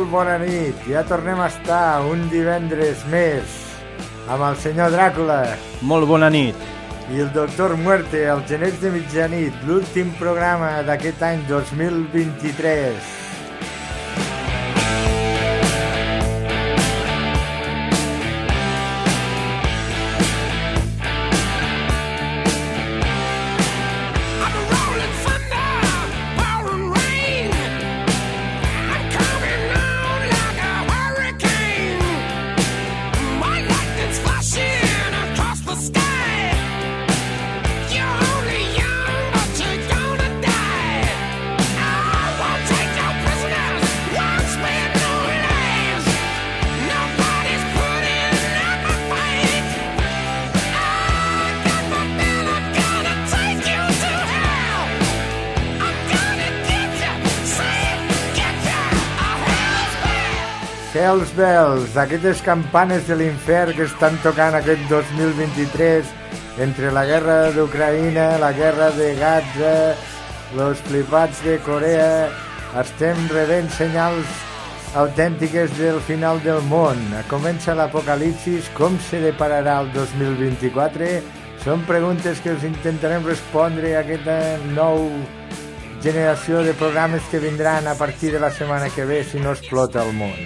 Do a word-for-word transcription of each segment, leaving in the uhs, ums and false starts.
molt bona nit. Ja tornem a estar un divendres més amb el senyor Dràcula. Molt bona nit. I el doctor Muerte, el Genets de mitjanit, l'últim programa d'aquest any dos mil vint-i-tres. Hells Bells, aquestes campanes de l'infern que estan tocant aquest dos mil vint-i-tres entre la guerra d'Ucraïna, la guerra de Gaza, los flipats de Corea. Estem rebent senyals autèntiques del final del món. Comença l'apocalipsis. Com se depararà el dos mil vint-i-quatre? Són preguntes que us intentarem respondre a aquesta nou generació de programes que vindran a partir de la setmana que ve si no explota el món.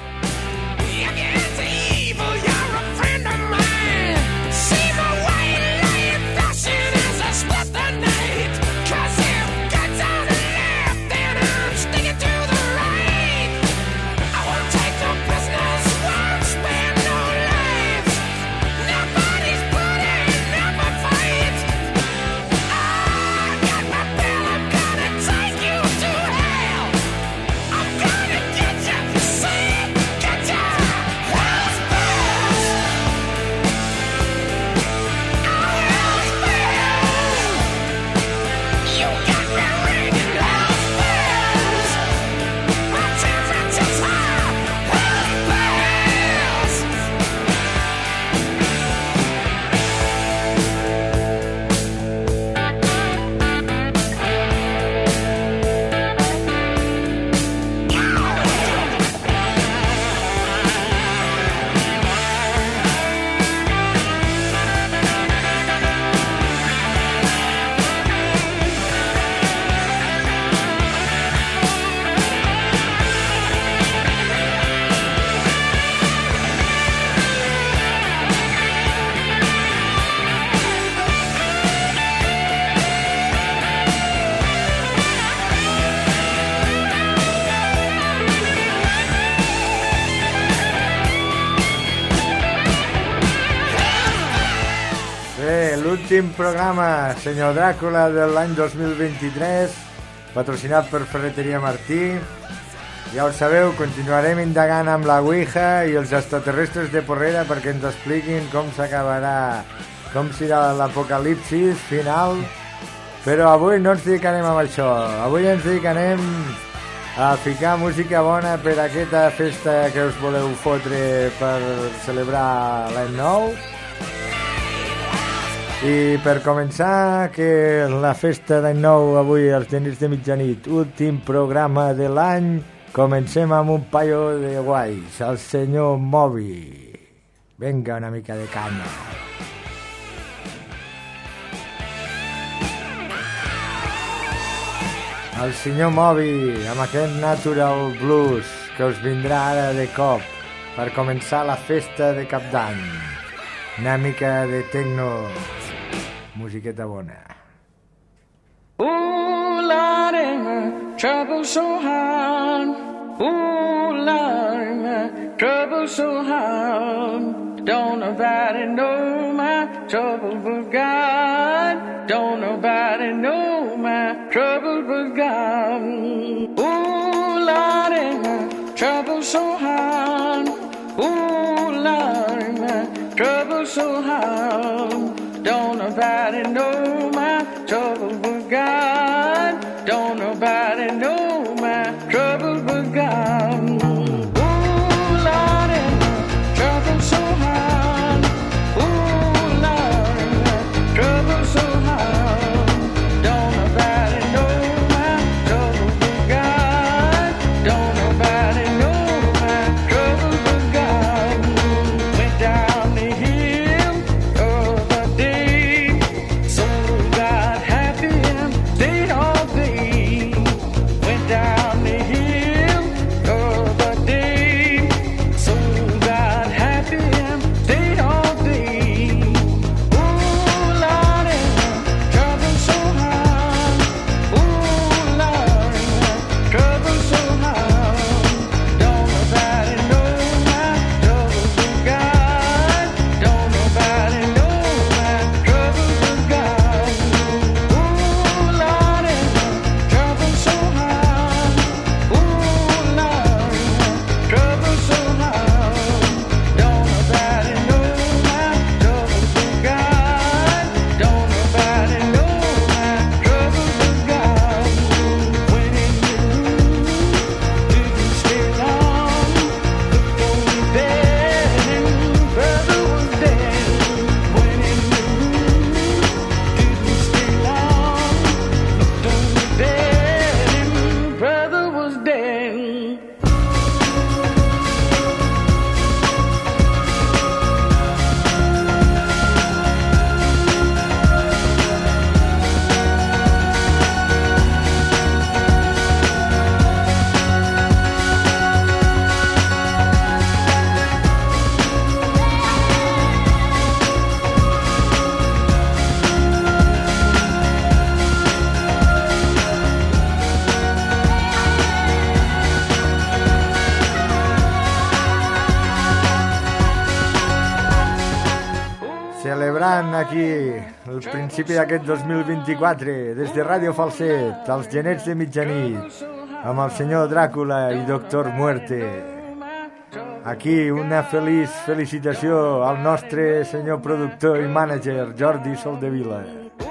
L'últim programa, senyor Dràcula, de l'any dos mil vint-i-tres, patrocinat per Ferreteria Martí. Ja ho sabeu, continuarem indagant amb la Ouija i els extraterrestres de Porrera perquè ens expliquin com s'acabarà, com serà l'apocalipsis final. Però avui no ens dedicarem a això. Avui ens dedicarem a ficar música bona per aquesta festa que us voleu fotre per celebrar l'any nou. I per començar, que la festa d'any nou avui als Genets de mitjanit, últim programa de l'any, comencem amb un paio de guais, el senyor Moby. Vinga, una mica de canya. El senyor Moby, amb aquest Natural Blues, que us vindrà ara de cop, per començar la festa de Cap d'Any. Una mica de techno. Musiqueta bona. Ooh, Lord, my trouble so hard. Ooh, Lord, my trouble so hard. Don't nobody know my trouble but God. Don't nobody know my trouble but God. Ooh, Lord, my trouble so hard. Ooh, Lord, my trouble so hard. Don't nobody know my trouble but God. Don't nobody know my trouble but God. Ooh, Lord, my trouble so hard. Ooh, Lord, my trouble so hard. Don't nobody know my trouble but God. Don't nobody know tancant aquí el principi d'aquest dos mil vint-i-quatre des de Ràdio Falset, als genets de mitjanit, amb el senyor Dràcula i Doctor Muerte. Aquí una feliç felicitació al nostre senyor productor i mànager Jordi Soldevila.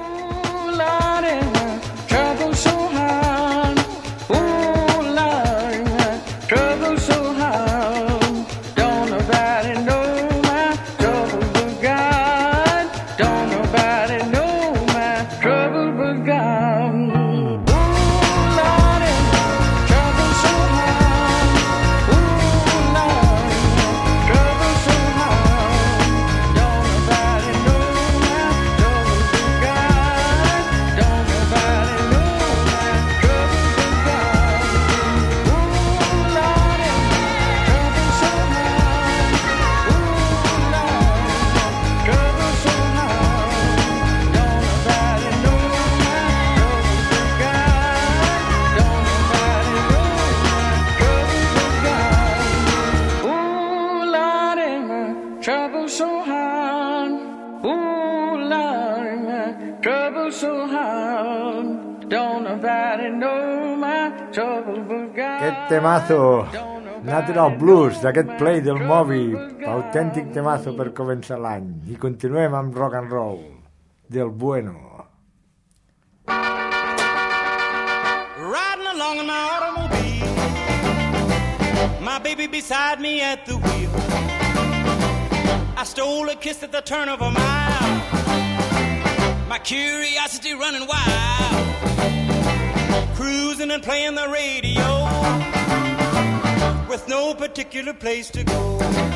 Aquest temazo, Natural Blues, d'aquest play del Moby, autèntic temazo per començar l'any. I continuem amb rock and roll, del bueno. Riding along in my automobile, my baby beside me at the wheel. I stole a kiss at the turn of a mile, my curiosity running wild. Cruising and playing the radio with no particular place to go.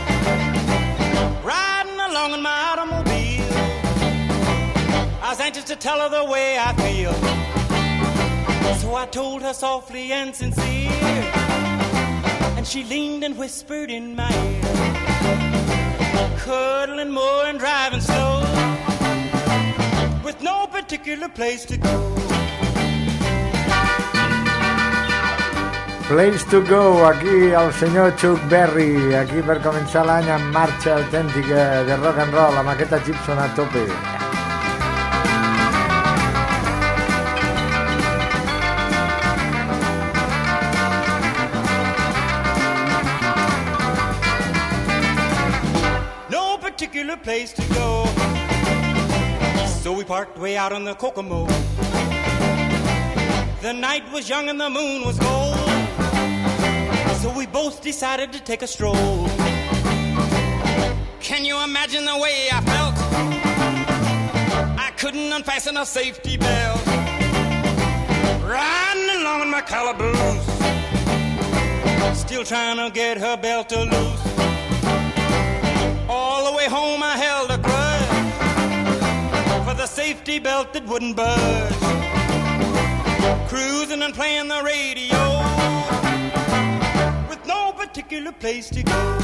Riding along in my automobile, I was anxious to tell her the way I feel. So I told her softly and sincere, and she leaned and whispered in my ear, cuddling more and driving slow with no particular place to go. Place to go, aquí el senyor Chuck Berry, aquí per començar l'any amb marxa autèntica de rock and roll, amb aquesta Gibson a tope. No particular place to go, so we parked way out on the Kokomo. The night was young and the moon was gold, so we both decided to take a stroll. Can you imagine the way I felt? I couldn't unfasten a safety belt, riding along in my calaboose, still trying to get her belt to loose. All the way home I held a grudge for the safety belt that wouldn't budge. Cruising and playing the radio with no particular place to go.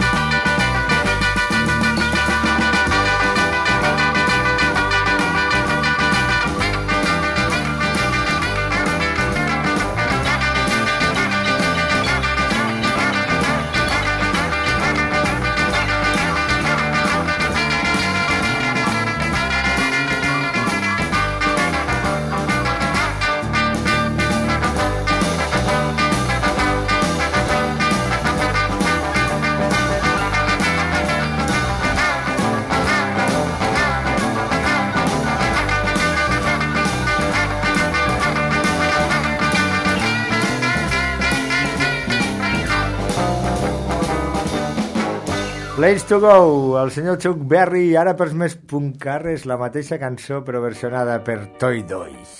Place to go, el senyor Chuck Berry, i ara pels més puncarres la mateixa cançó però versionada per Toy Dois.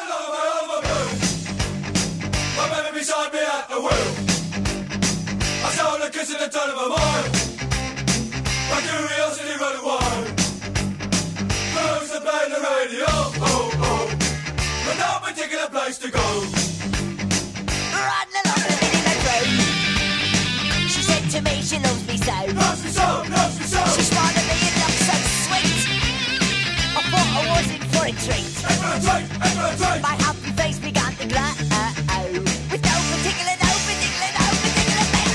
To me, she loves me so. Loves me so, loves me so. She smiled at me and looked so sweet. I thought I was in for a treat. In for a treat, in for a treat. My happy face began to glow with no particular, no particular, no particular thing.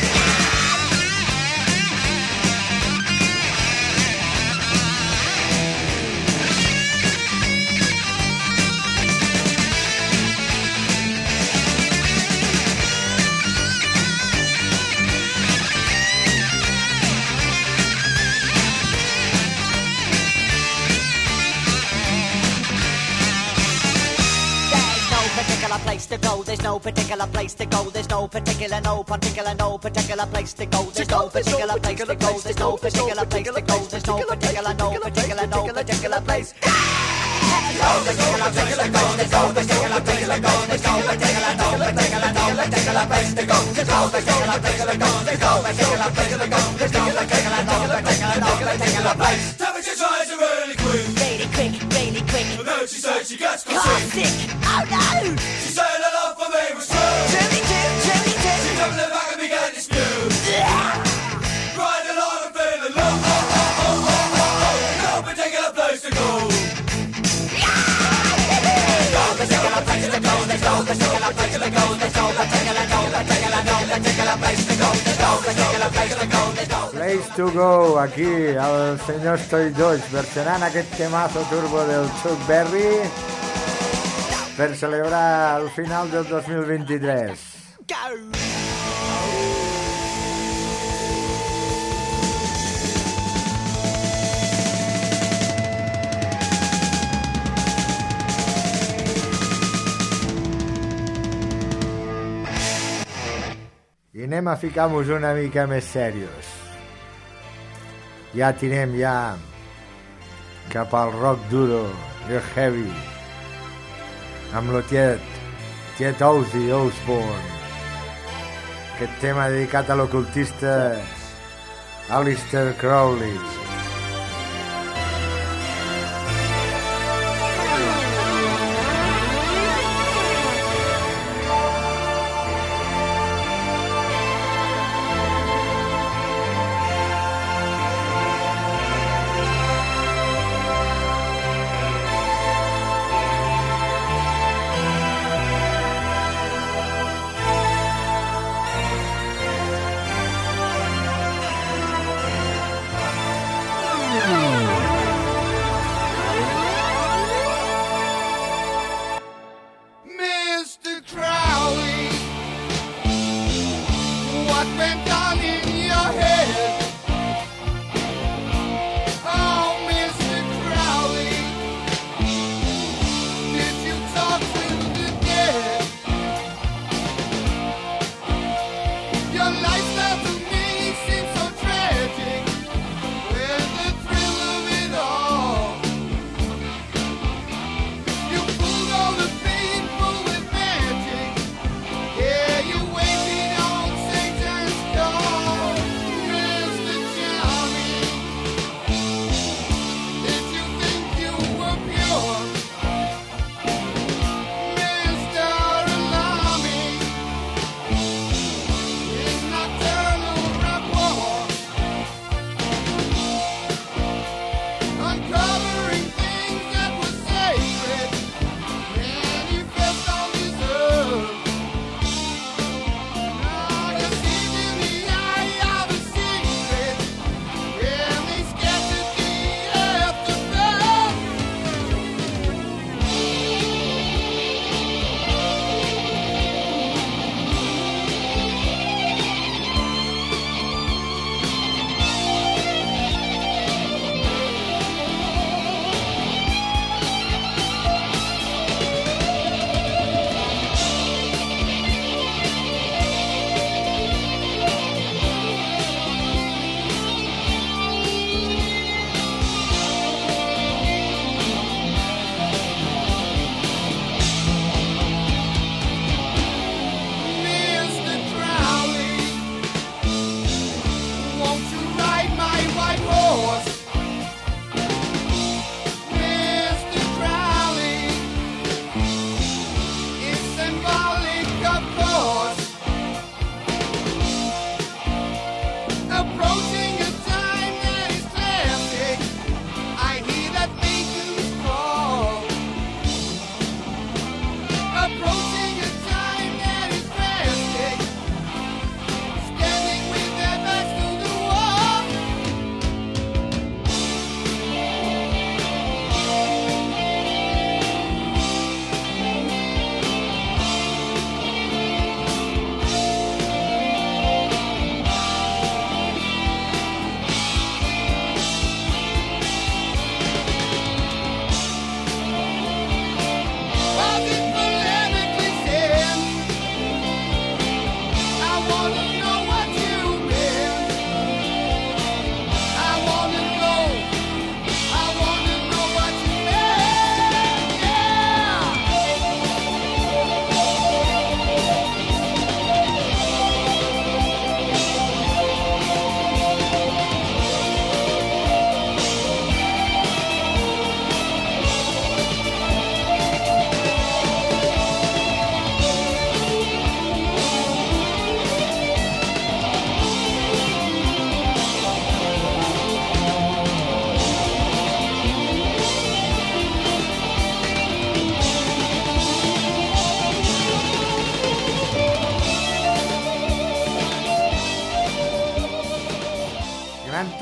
particular place to go. There's no particular place to go. There's no particular, no particular, no particular place to go. There's no particular place to go. There's no particular place to go. There's no particular, no particular, no particular place. No particular place to go. There's no particular place to go. There's no particular, no particular, no particular place to go. There's no particular place to go. There's no particular place to go. There's no particular, no particular, no particular place. Temperature rises really quick. Really quick, really quick. And then she said she gets Car sick. sick. Oh no! She said her love for me was true. Truly do, truly do. She jumped in the back and began to spew. Riding along and feeling low. Oh, oh, oh, oh, oh, oh. No particular place to go. No particular place to go. There's no particular place to go. There's no particular, no particular, no particular place to go. There's no particular place to go. There's no Place to go, aquí el senyor Stoy Dodge versionant aquest temazo turbo del Chuck Berry per celebrar el final del dos mil vint-i-tres. go. I anem a ficar-nos una mica més serios. Ja tirem ja cap al rock duro, el heavy, amb lo tiet, tiet Ozzy Osbourne. Aquest tema dedicat a l'ocultista Aleister Crowley.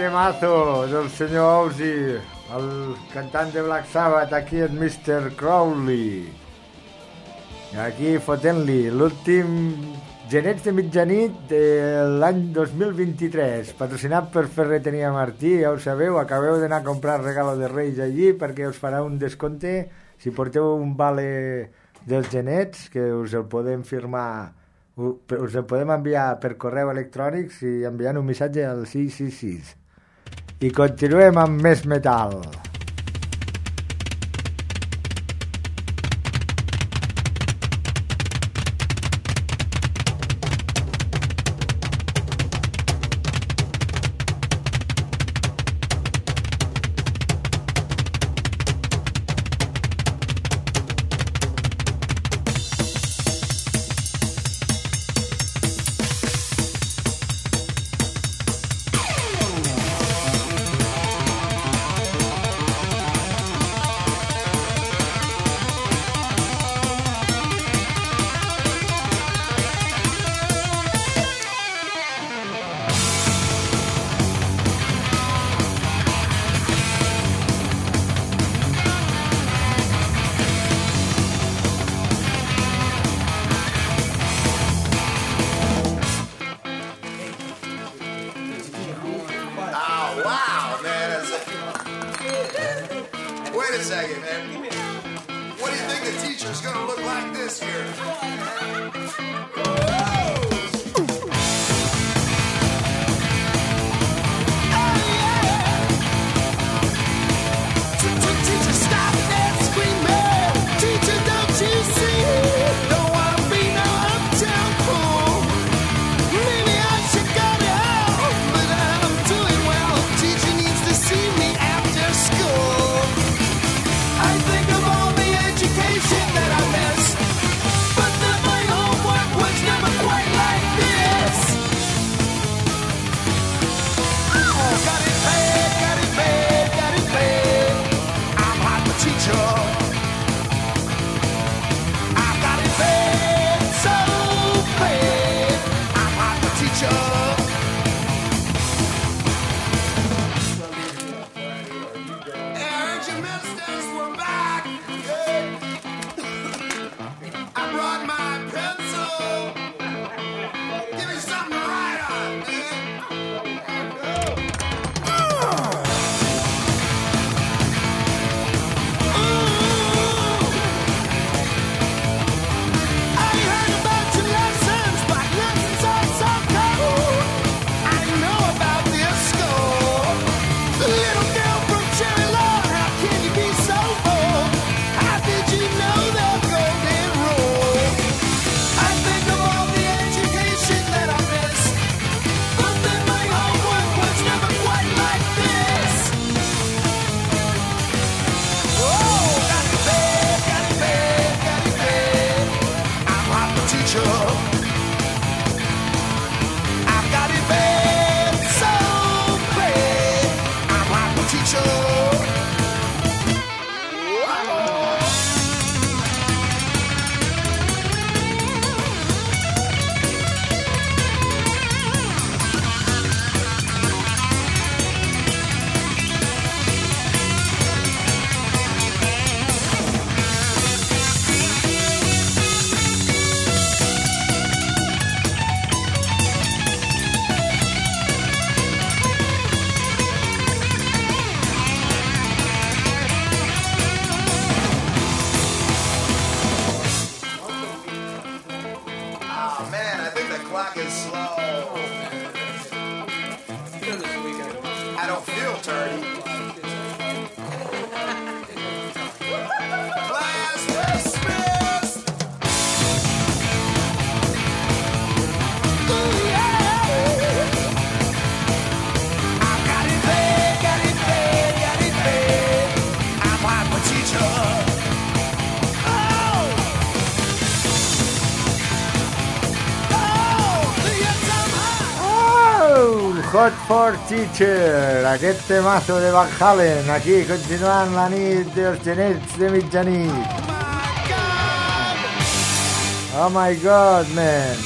temazo del senyor Ozzy, el cantant de Black Sabbath, aquí és mister Crowley. Aquí fotent-li l'últim Genets de mitjanit de l'any dos mil vint-i-tres, patrocinat per Ferreteria Martí, ja ho sabeu, acabeu d'anar a comprar regalo de Reis allí perquè us farà un descompte si porteu un vale dels genets, que us el podem firmar, us el podem enviar per correu electrònic si enviant un missatge al sis sis sis. I continuem amb més metal. Hot for Teacher, aquest temazo de Van Halen, aquí continuant la nit dels genets de mitjanit. Oh my god, man.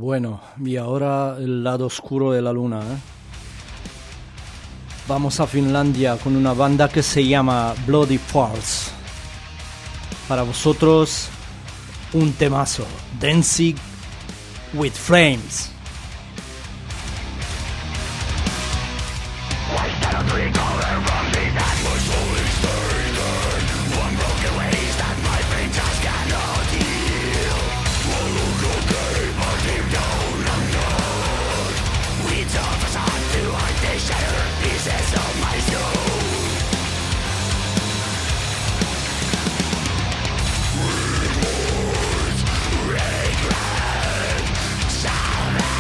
Bueno, y ahora el lado oscuro de la luna, ¿eh? Vamos a Finlandia con una banda que se llama Bloody Falls. Para vosotros, un temazo, Dancing with Flames. Regret, salvation.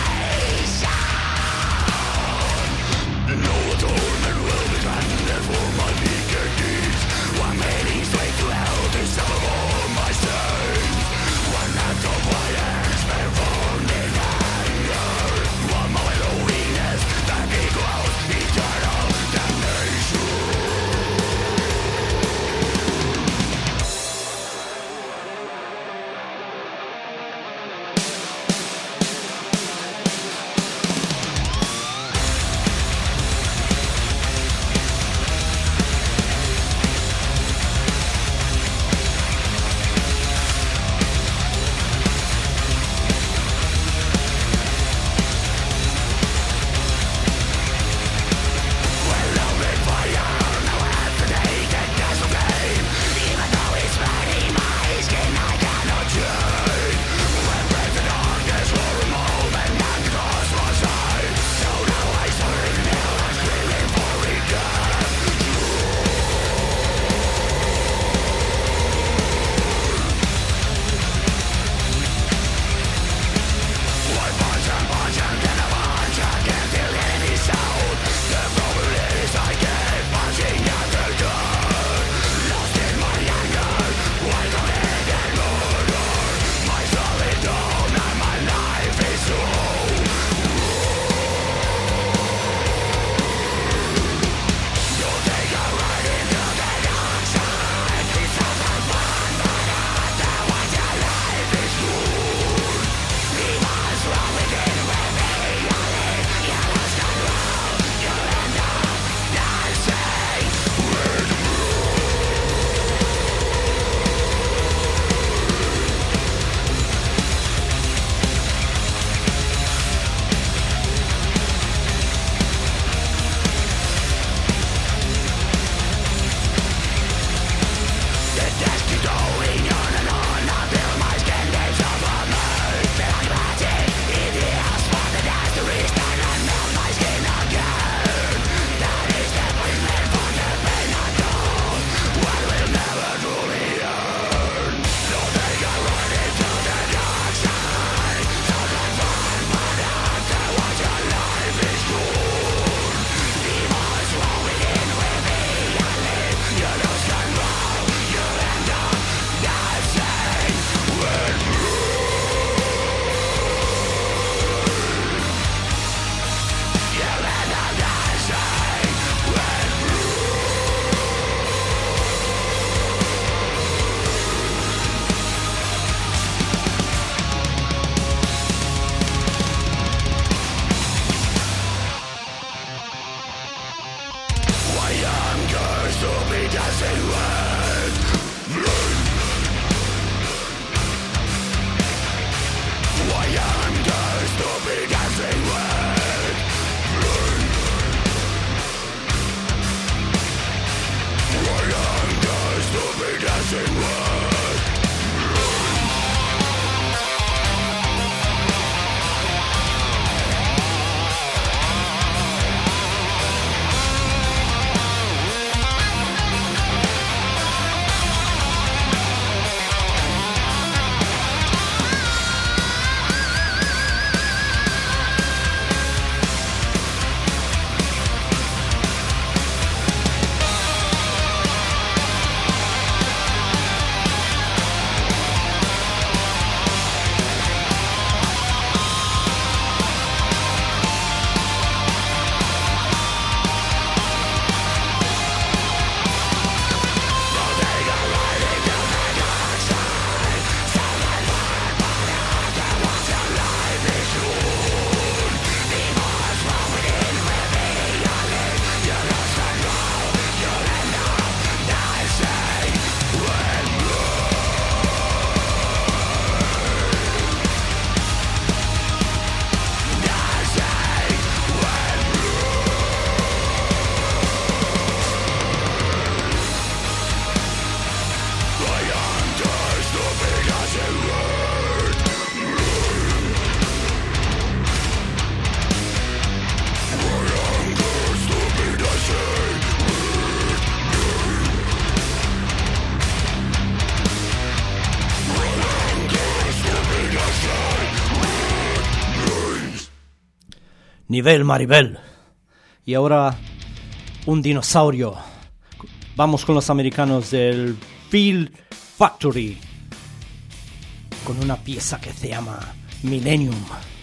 nivel Maribel. Y ahora un dinosaurio. Vamos con los americanos del Feel Factory con una pieza que se llama Millennium.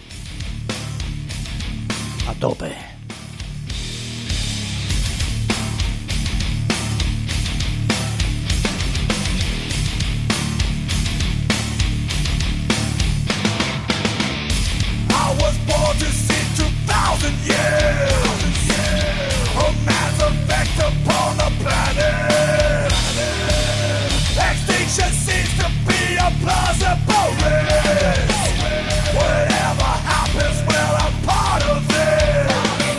A tope. I was born to see two thousand years, a mass effect upon the planet. Extinction seems to be a plausible risk. Whatever happens, well, I'm part of it.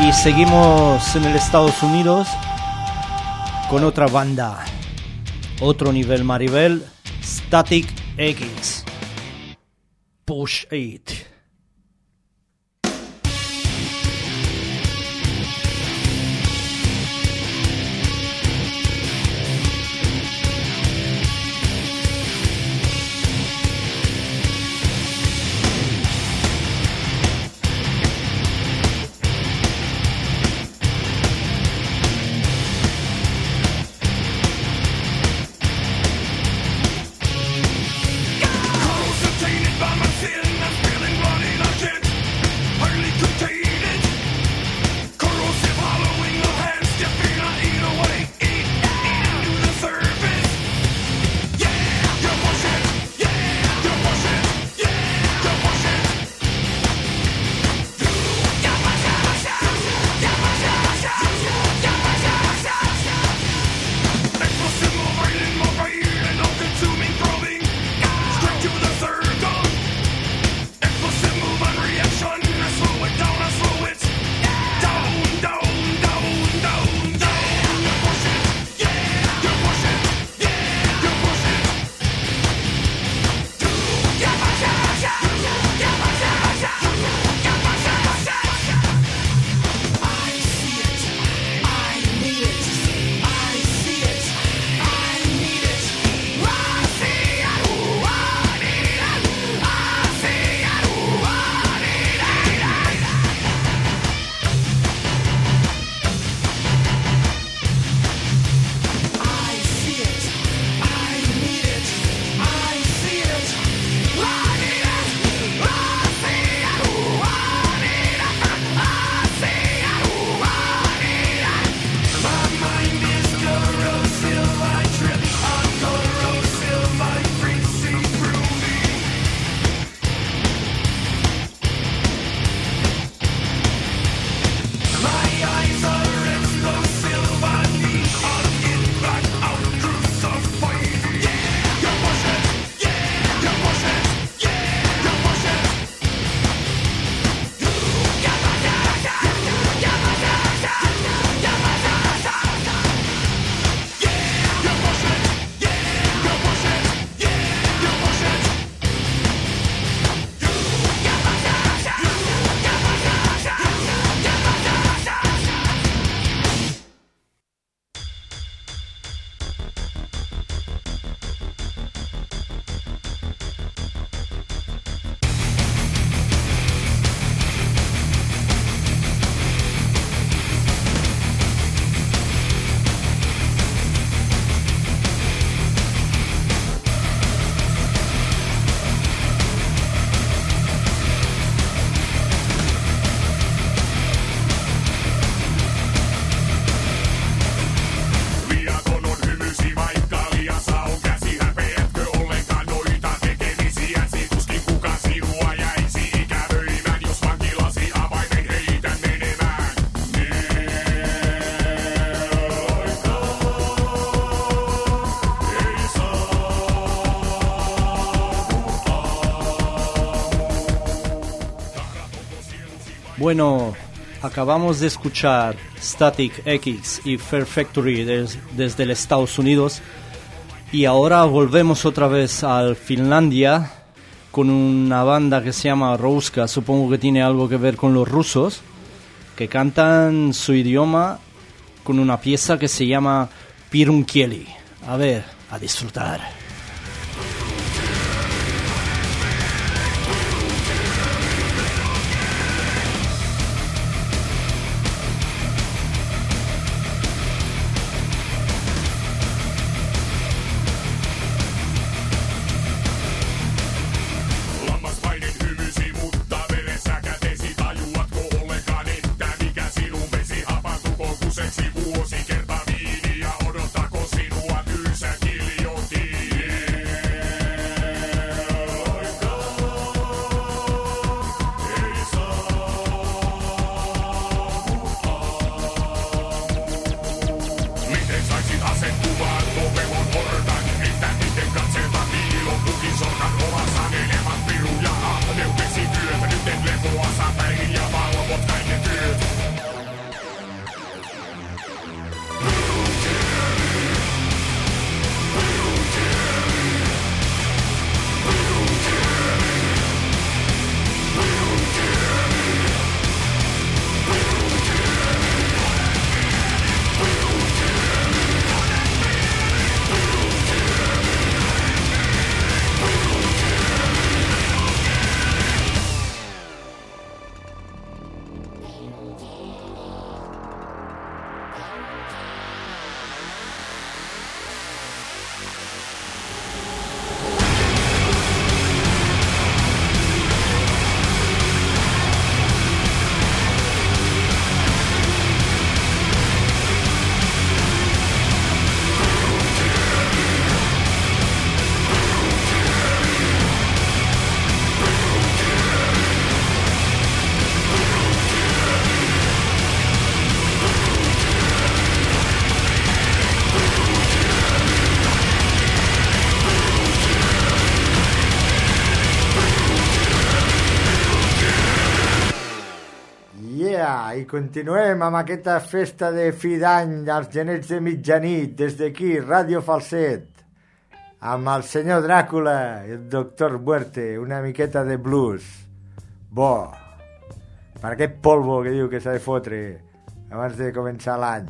Y seguimos en el Estados Unidos con otra banda, otro nivel Maribel, Static X, Push It. Bueno, acabamos de escuchar Static X y Fear Factory des, desde los Estados Unidos y ahora volvemos otra vez a Finlandia con una banda que se llama Rouska, supongo que tiene algo que ver con los rusos, que cantan su idioma con una pieza que se llama Pirunkieli. A ver, a disfrutar. Vuosi kerta viiniä, odottako sinua tylsä kiljotiin? Vinga, i continuem amb aquesta festa de fi d'any als genets de mitjanit, des d'aquí, Ràdio Falset, amb el senyor Dràcula i el doctor Muerte, una miqueta de blues. Bo, per aquest polvo que diu que s'ha de fotre abans de començar l'any.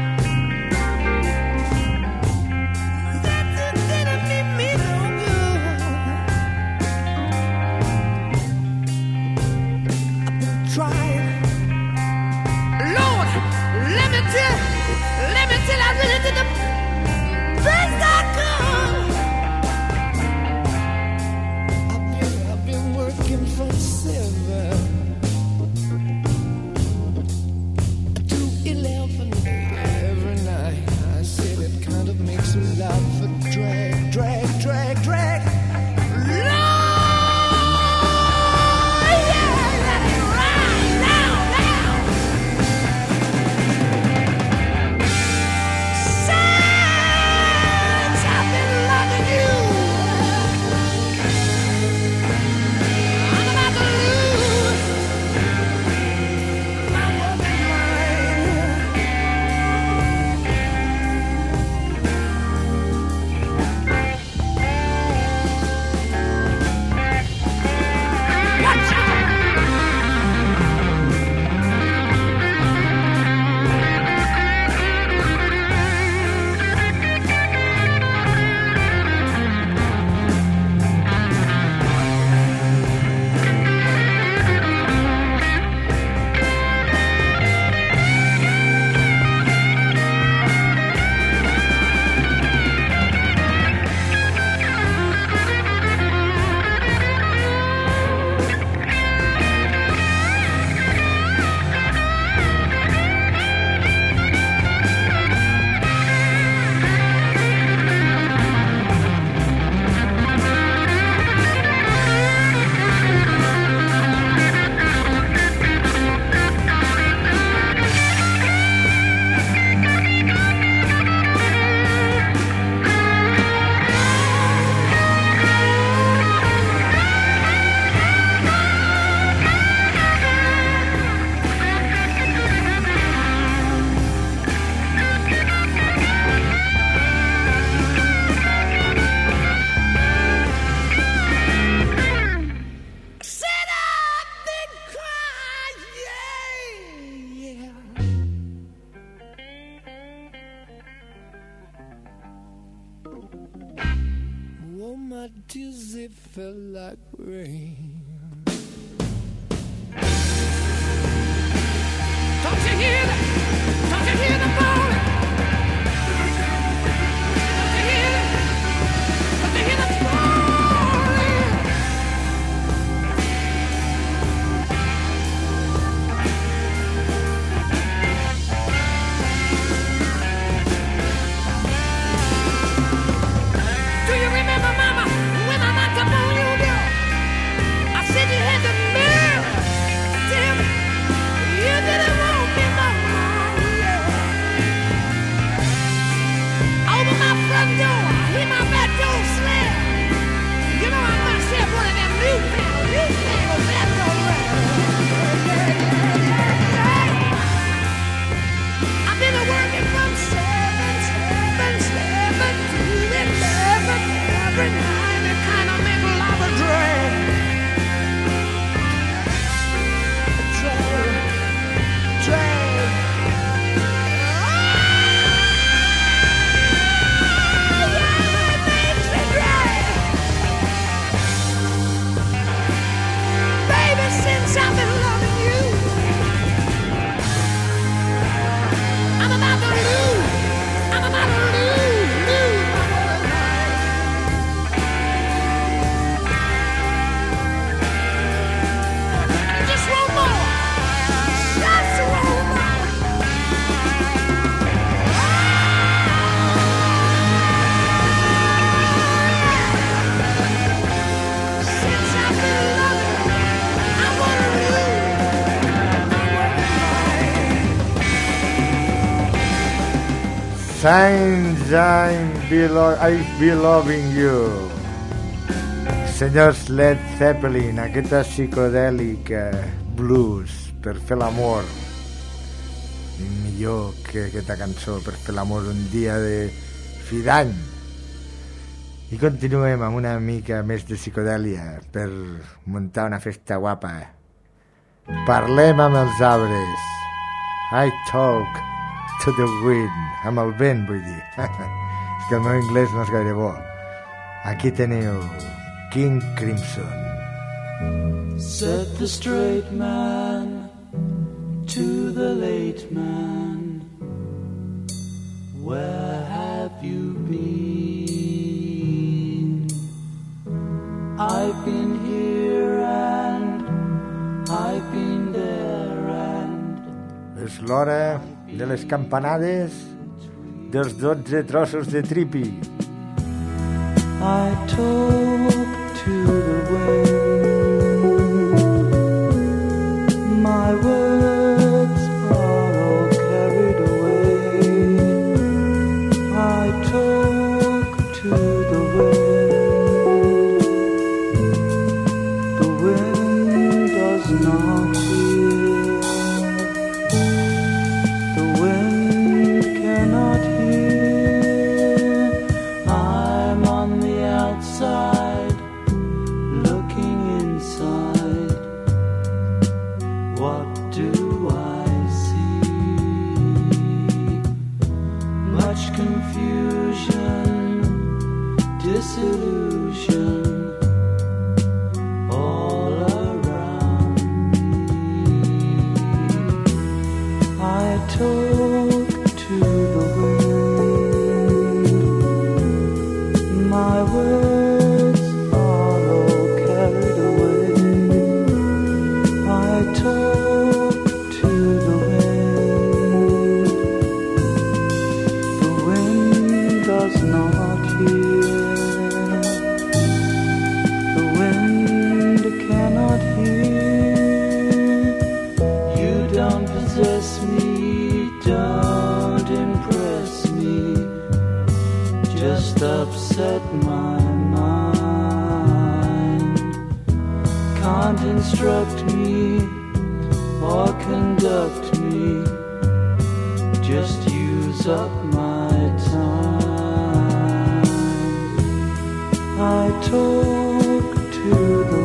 That didn't mean me no good. Oh, my tears, they fell like rain. Don't you hear that? Don't you hear the bowling? Don't you hear it? Don't you hear the bowling? Do you remember, Mama, when I knocked up on your door? I said you had the nerve to tell me you didn't want me no more. Yeah. Over my front door, I hear my back door slam. You know I must have one of them newfangled, newfangled back door rams. I've been working from seven, seven, seven to eleven every night. It kind of make a lot of drag. Drag, drag. Ah, yeah, it makes me drag. Baby, since I've been loving you, I'm about to lose. I'm about to lose, lose my mind. And just one more. Just one more. Since I've been loving, I wanna lose. Signs I'm belo- I've be loving you. Senyors Led Zeppelin, aquesta psicodèlica blues per fer l'amor. Millor que aquesta cançó per fer l'amor un dia de fi d'any. I continuem amb una mica més de psicodèlia per muntar una festa guapa. Parlem amb els arbres. I talk to the wind. Amb el vent, vull dir. És que el meu anglès no és gaire bo. Aquí teniu King Crimson. Said the straight man to the late man, where have you been? I've been here and I've been there and... És l'hora de les campanades dels dotze trossos de tripi. I talk to the wind, my words are all carried away. I talk to the wind, the wind does not hear, the wind cannot hear. I'm on the outside, looking inside. What do I see? Much confusion, disillusion, all around me. I talk to the wind, my words are all carried away. I talk to the wind, the wind does not hear, the wind cannot hear. You don't possess me, don't impress me, just upset my mind. Can't instruct me or conduct me, just use up my time. I talk to the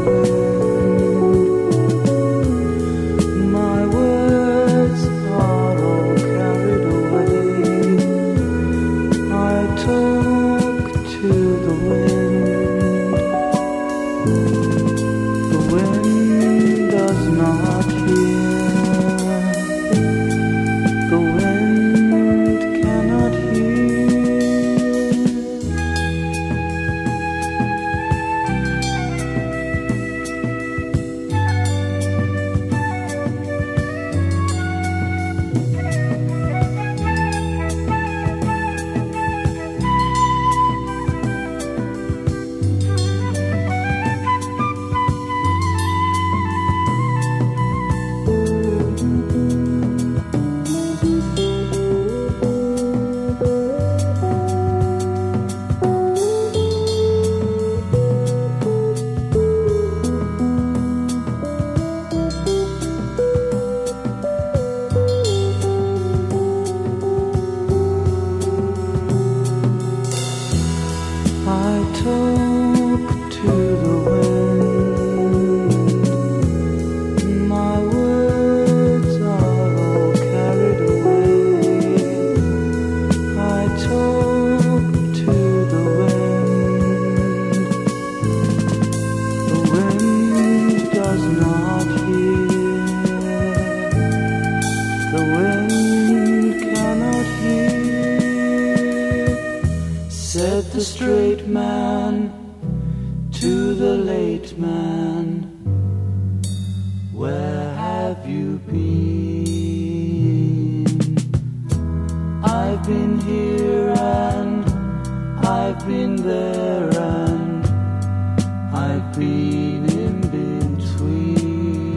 wind, my words are all carried away. I talk I talk to the wind. My words are all carried away. I talk to the wind. The wind does not hear. The wind cannot hear. Said the straight man to the late man, where have you been? I've been here and I've been there and I've been in between.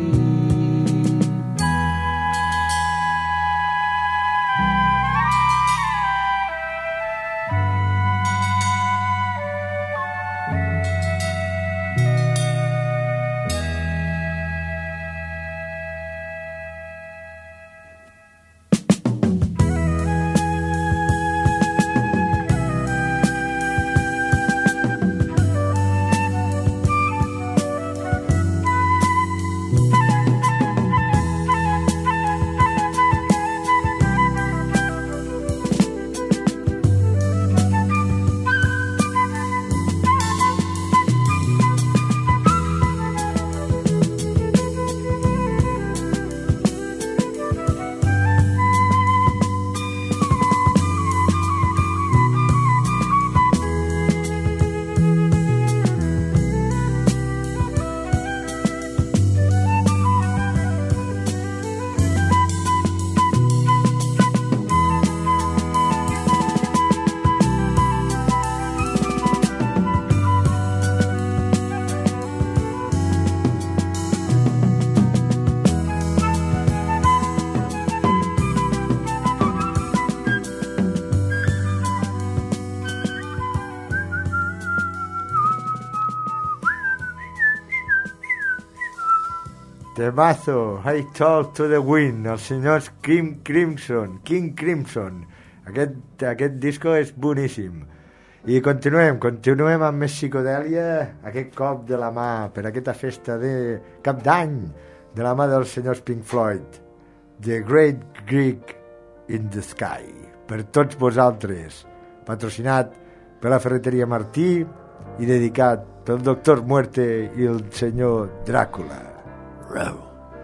Temazo, I Talk to the Wind, els senyors King Crimson, King Crimson. Aquest, aquest disco és boníssim. I continuem, continuem amb més psicodèlia, aquest cop de la mà, per aquesta festa de cap d'any, de la mà dels senyors Pink Floyd, The Great Greek in the Sky, per tots vosaltres, patrocinat per la ferreteria Martí i dedicat pel doctor Muerte i el senyor Dràcula. Rau.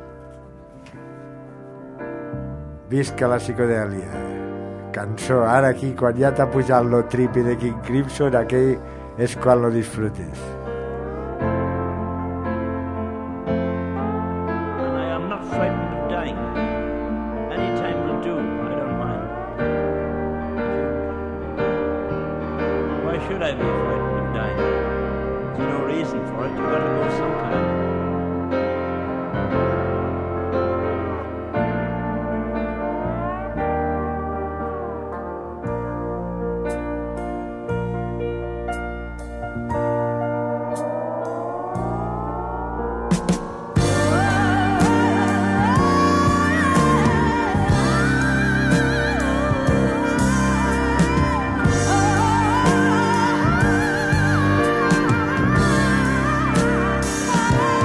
Visca la psicodèlia. Cançó, ara aquí, quan ja t'ha pujat lo tripi de King Crimson, aquell és quan lo disfrutes. And I am not frightened of dying. Any time will do, I don't mind. Why should I be frightened of dying? There's no reason for it. You've got to go sometime. Oh,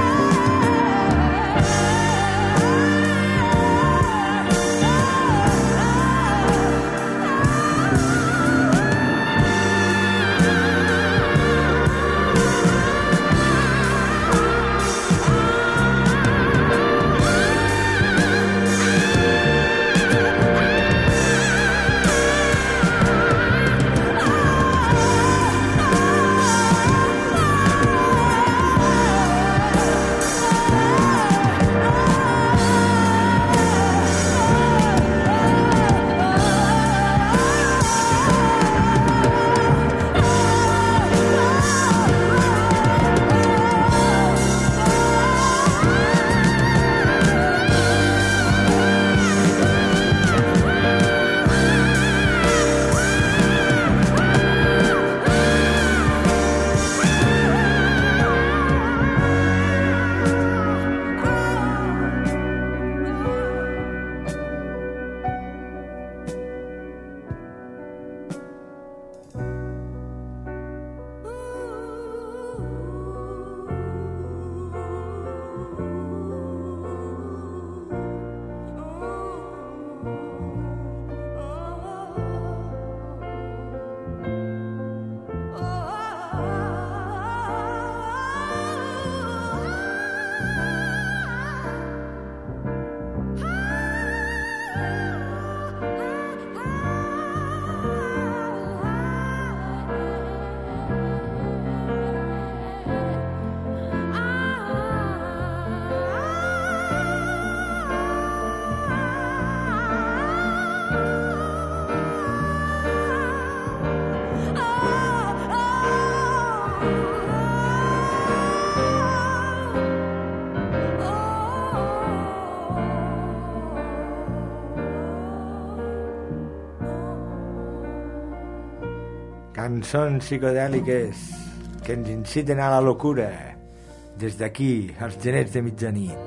cançons psicodèliques que ens inciten a la locura des d'aquí, als genets de mitjanit.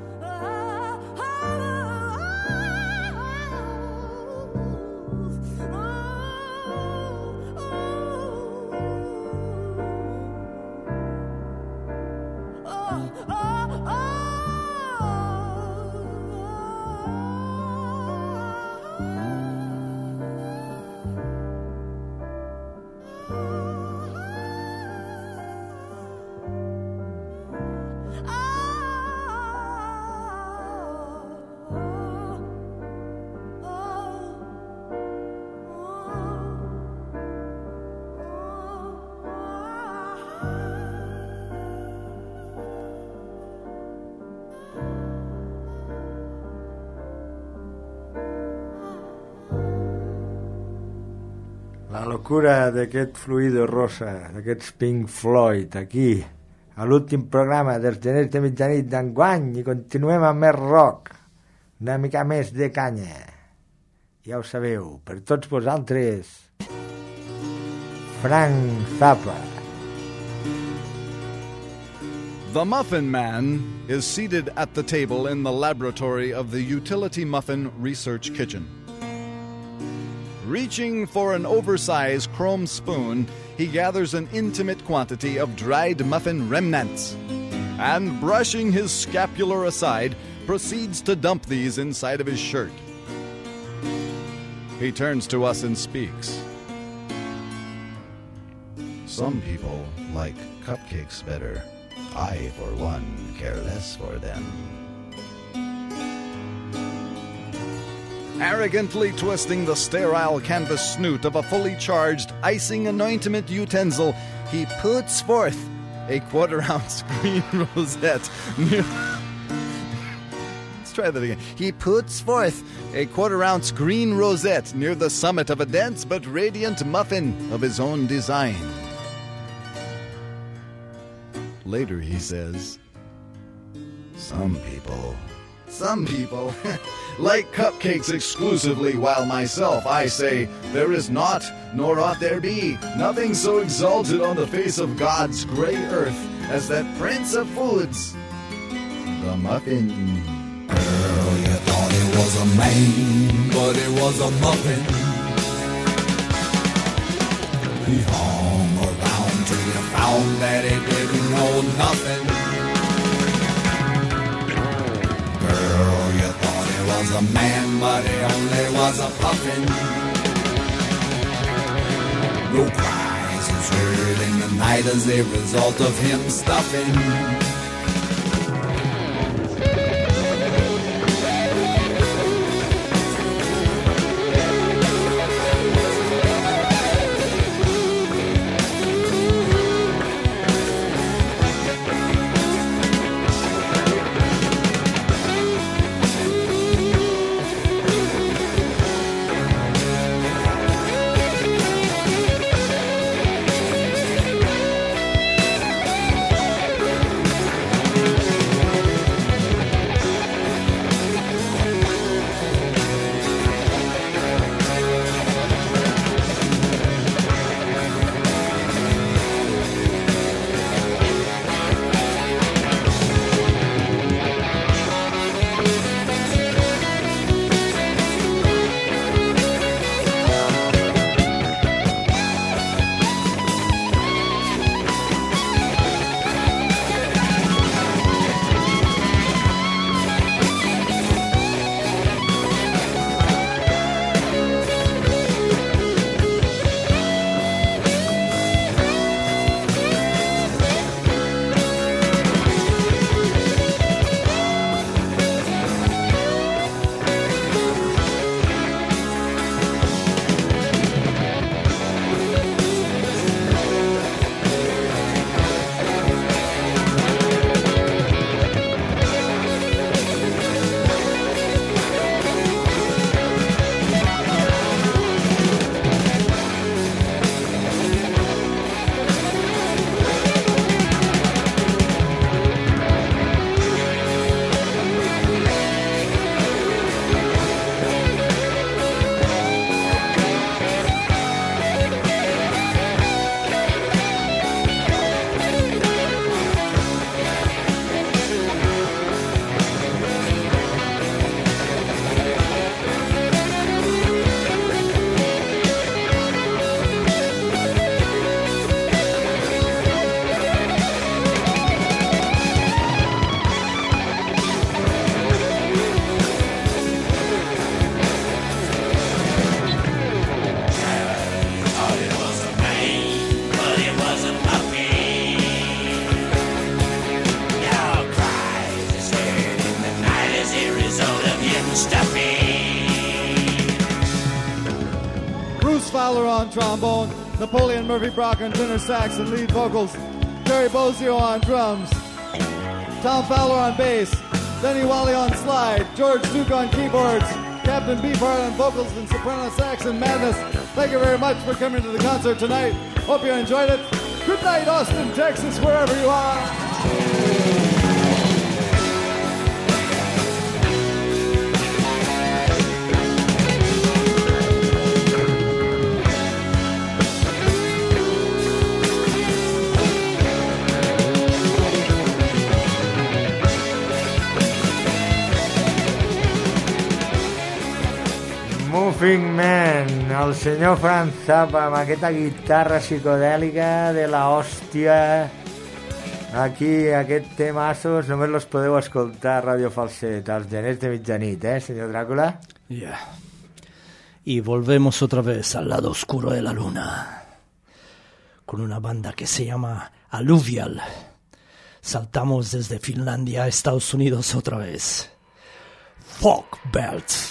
La locura d'aquest fluido rosa, d'aquests Pink Floyd, aquí, a l'últim programa dels geners de mitjanit d'enguany, i continuem amb més rock, una mica més de canya. Ja ho sabeu, per tots vosaltres, Frank Zappa. The Muffin Man is seated at the table in the laboratory of the Utility Muffin Research Kitchen. Reaching for an oversized chrome spoon, he gathers an intimate quantity of dried muffin remnants and, brushing his scapular aside, proceeds to dump these inside of his shirt. He turns to us and speaks. Some people like cupcakes better. I, for one, care less for them. Arrogantly twisting the sterile canvas snoot of a fully charged icing anointment utensil, he puts forth a quarter-ounce green rosette near... Let's try that again. He puts forth a quarter-ounce green rosette near the summit of a dense but radiant muffin of his own design. Later he says, Some people... Some people... like cupcakes exclusively, while myself, I say, there is not, nor ought there be, nothing so exalted on the face of God's grey earth as that prince of foods, the muffin. Girl, you thought it was a man, but it was a muffin. He hung around till you found that he didn't know nothing. Girl, you thought was a man, but he only was a puffin. No cries was heard in the night as a result of him stuffing. trombone, Napoleon Murphy Brock on tenor sax and lead vocals, Terry Bozio on drums, Tom Fowler on bass, Denny Wally on slide, George Duke on keyboards, Captain Beefheart on vocals and soprano sax and madness. Thank you very much for coming to the concert tonight. Hope you enjoyed it. Good night, Austin, Texas, wherever you are. Moving Man, el senyor Frank Zappa amb aquesta guitarra psicodèlica de la hòstia. Aquí, aquest temazos, només los podeu escoltar a Radio Falset, als geners de mitjanit, eh, senyor Dràcula? Yeah. Y volvemos otra vez al lado oscuro de la luna, con una banda que se llama Alluvial. Saltamos desde Finlandia a Estados Unidos otra vez. Folk Belts.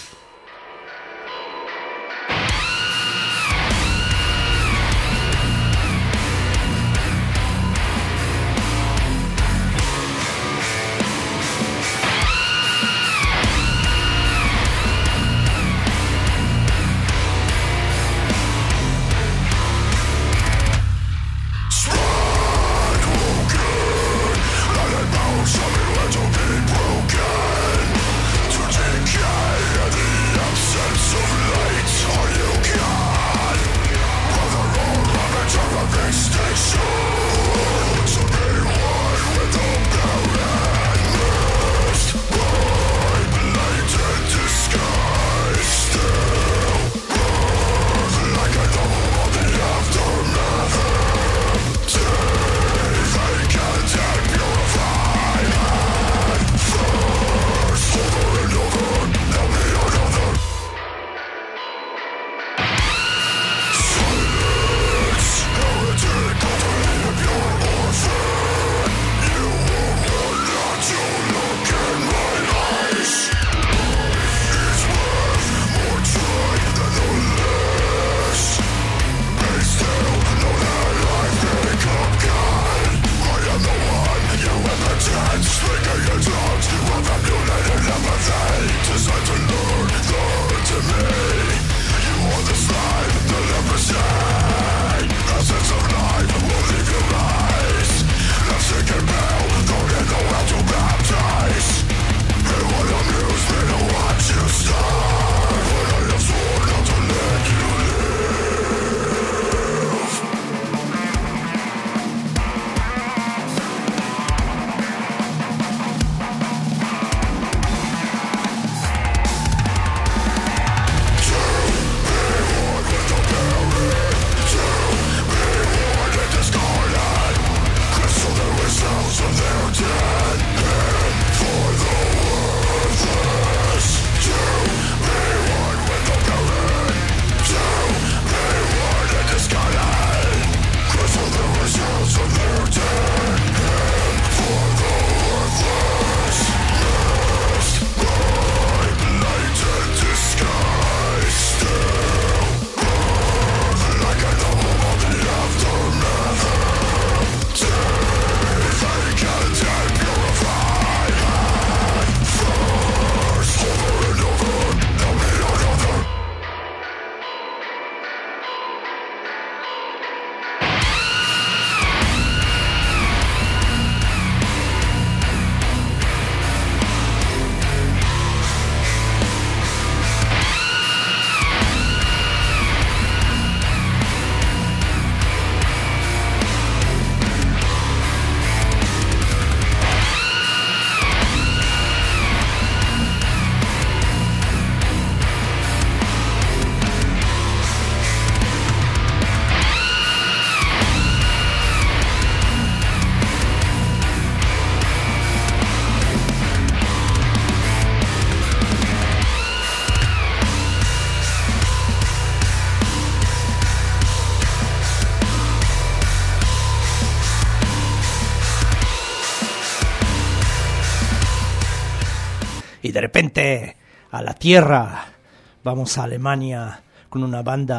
Y de repente, a la tierra, vamos a Alemania con una banda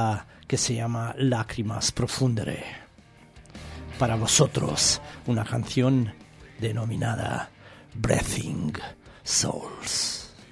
que se llama Lágrimas Profundere. Para vosotros, una canción denominada Breathing Souls.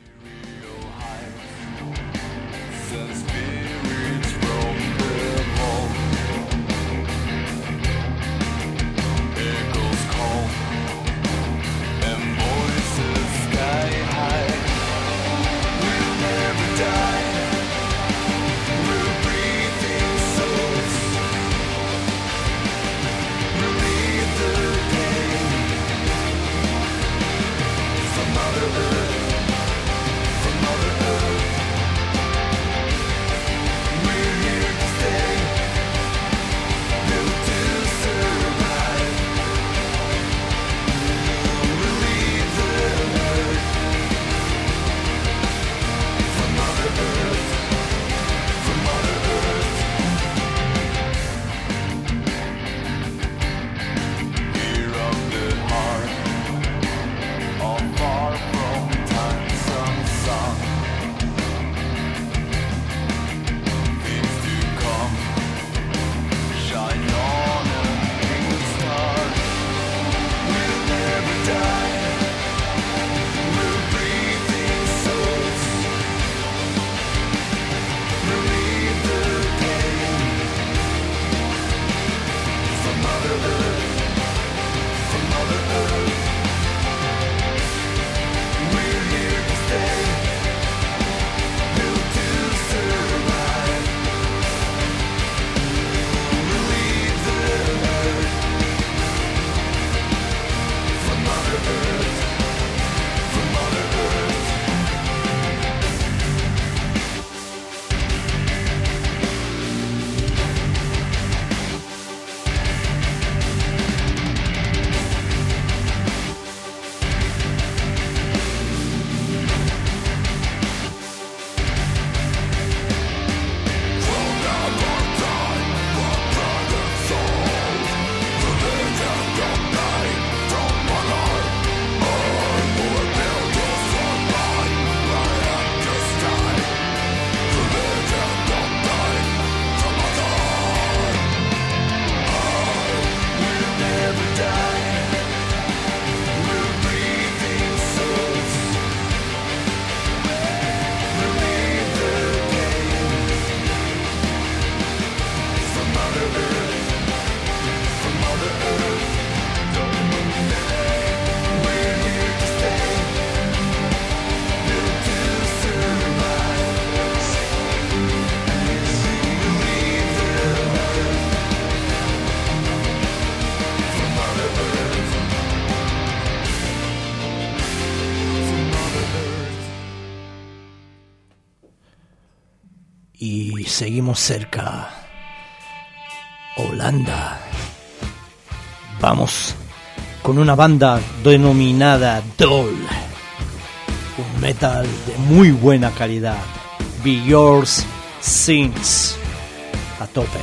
Y seguimos cerca. Holanda. Vamos con una banda denominada Doll. Un metal de muy buena calidad. Be Yours Sings. A tope.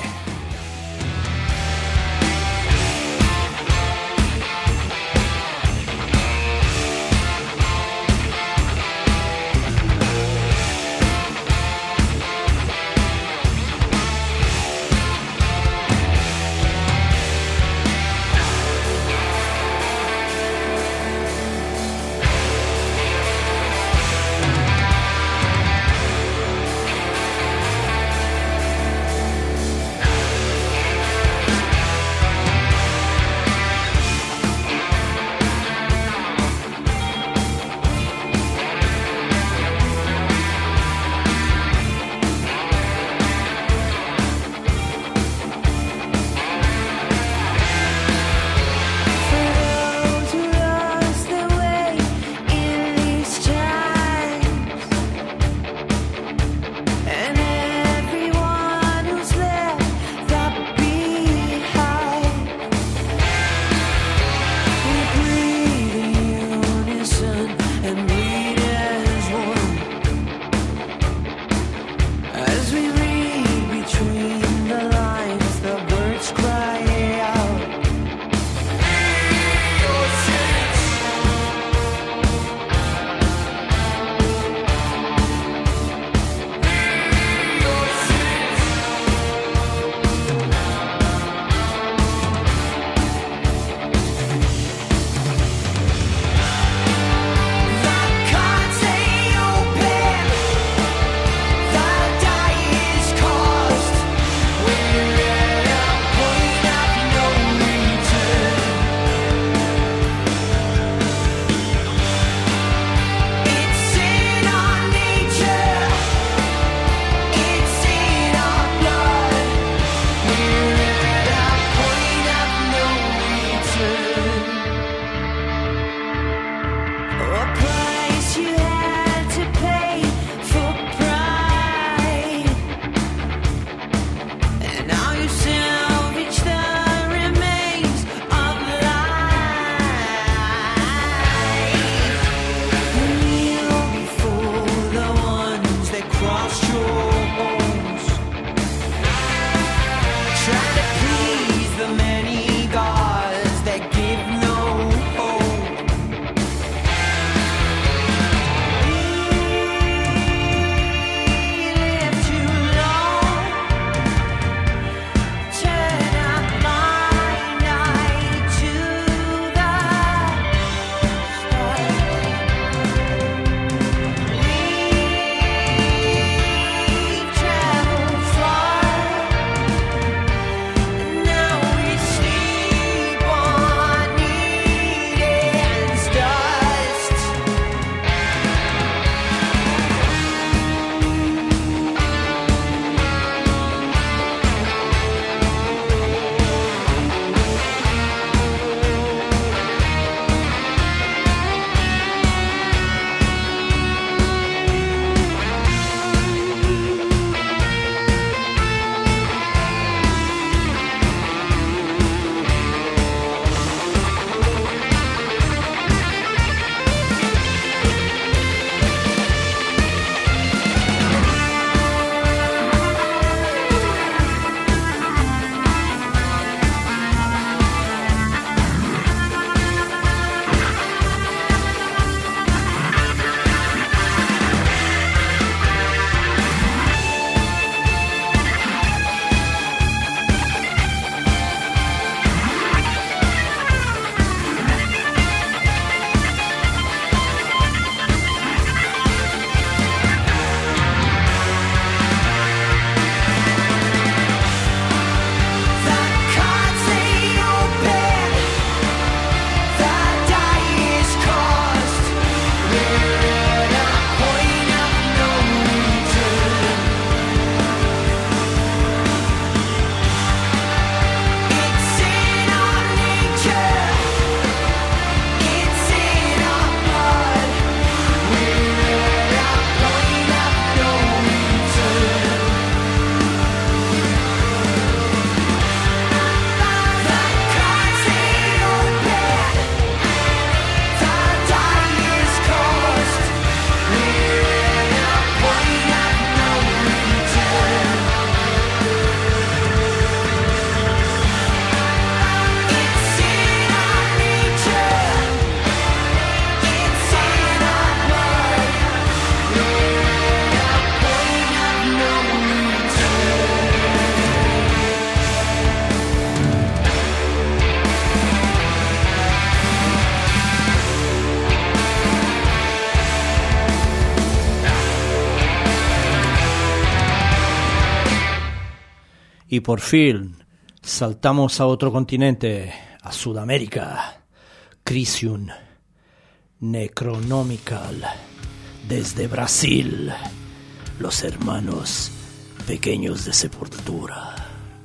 Y por fin saltamos a otro continente, a Sudamérica. Crisium Necronomical. Desde Brasil, los hermanos pequeños de Sepultura.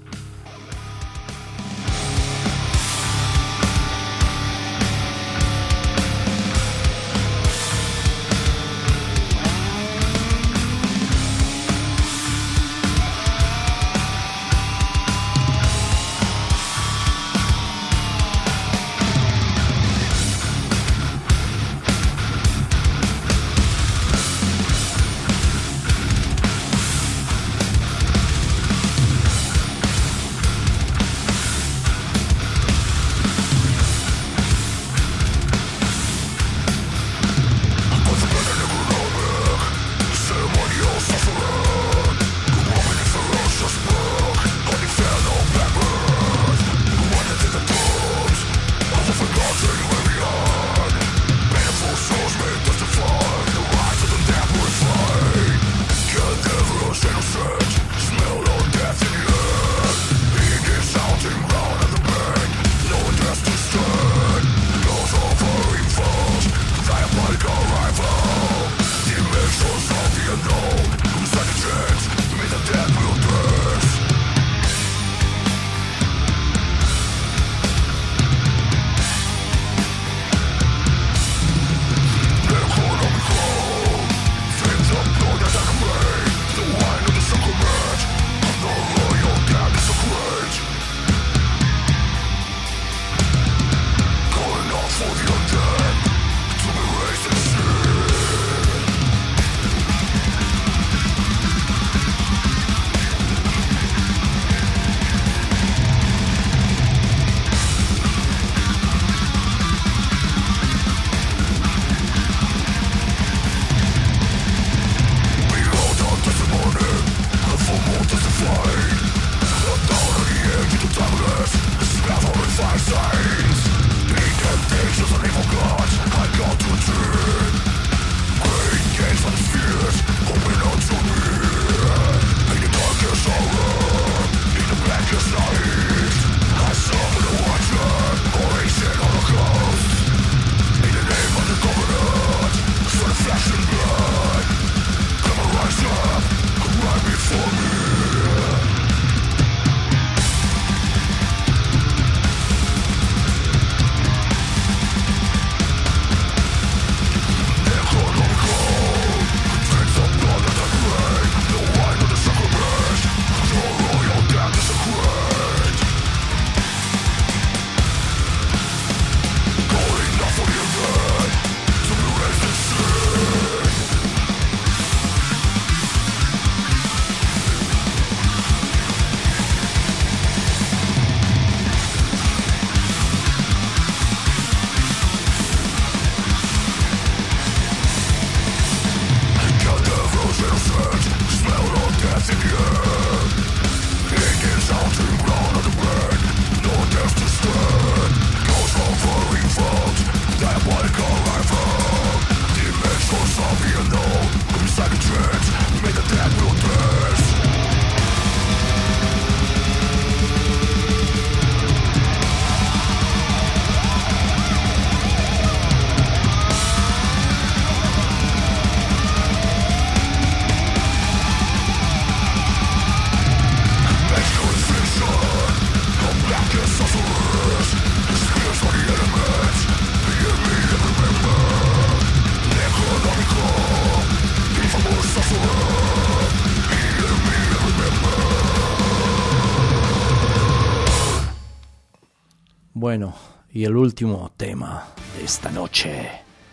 Bueno, y el último tema de esta noche.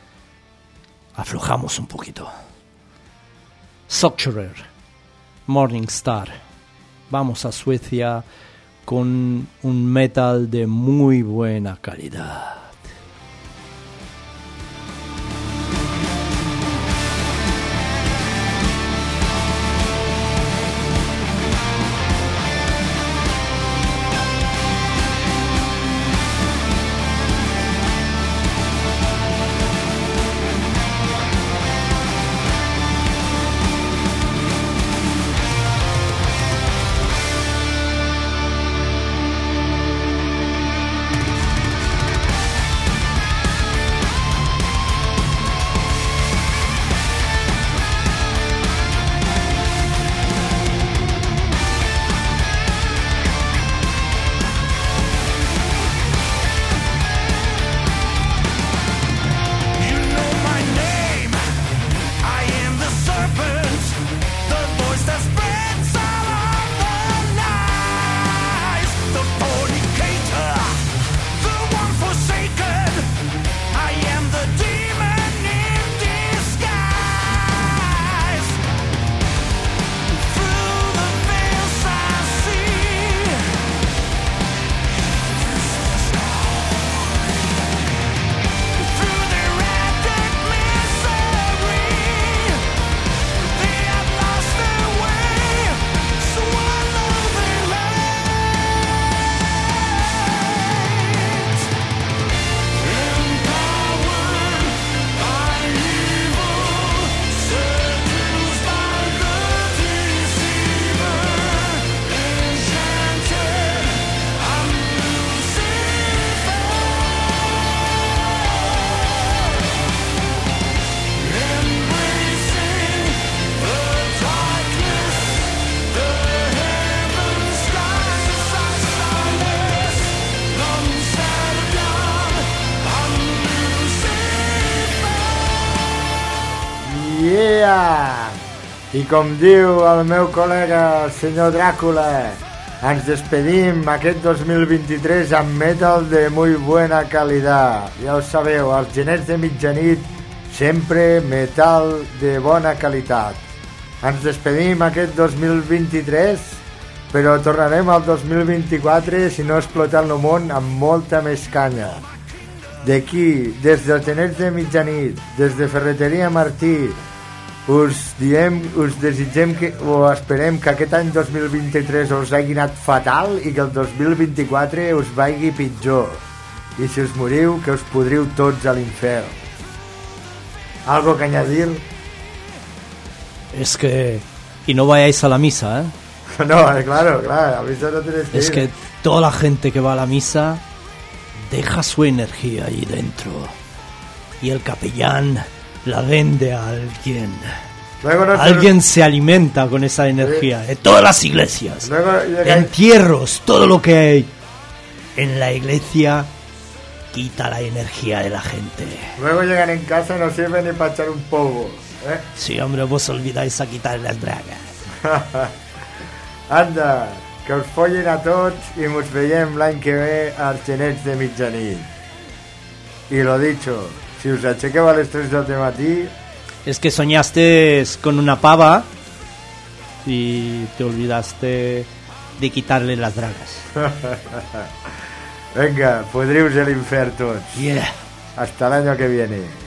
Aflojamos un poquito. Sucturer, Morning Star. Vamos a Suecia con un metal de muy buena calidad. Thank Corea! I com diu el meu col·lega, el senyor Dràcula, ens despedim aquest dos mil vint-i-tres amb metal de muy buena calidad. Ja ho sabeu, els genets de mitjanit, sempre metal de bona qualitat. Ens despedim aquest dos mil vint-i-tres, però tornarem al dos mil vint-i-quatre, si no explotant el món, amb molta més canya. D'aquí, des dels genets de mitjanit, des de Ferreteria Martí, us diem, us desitgem que, o esperem que aquest any dos mil vint-i-tres us hagi anat fatal i que el dos mil vint-i-quatre us vagi pitjor. I si us moriu, que us podriu tots a l'infern. ¿Algo que añadir? Es que... Y no vayáis a la misa, ¿eh? No, claro, claro, a misa no tienes que Es ir. que toda la gente que va a la misa deja su energía ahí dentro. Y el capellán la vende a alguien. Luego no se- Alguien se alimenta con esa energía. De todas las iglesias. Luego llega- De entierros, todo lo que hay. En la iglesia quita la energía de la gente. Luego llegan en casa y no sirven ni para echar un polvo, ¿eh? Sí, hombre, vos olvidáis a quitar las bragas. Anda, que us follin a tots i mos veiem l'any que ve als genets de mitjanit. I lo dicho, si us aixequeu a les tres del matí, Es que soñaste con una pava y te olvidaste de quitarle las bragas. venga, podrius a l'infern tots. Yeah. Hasta el año que viene.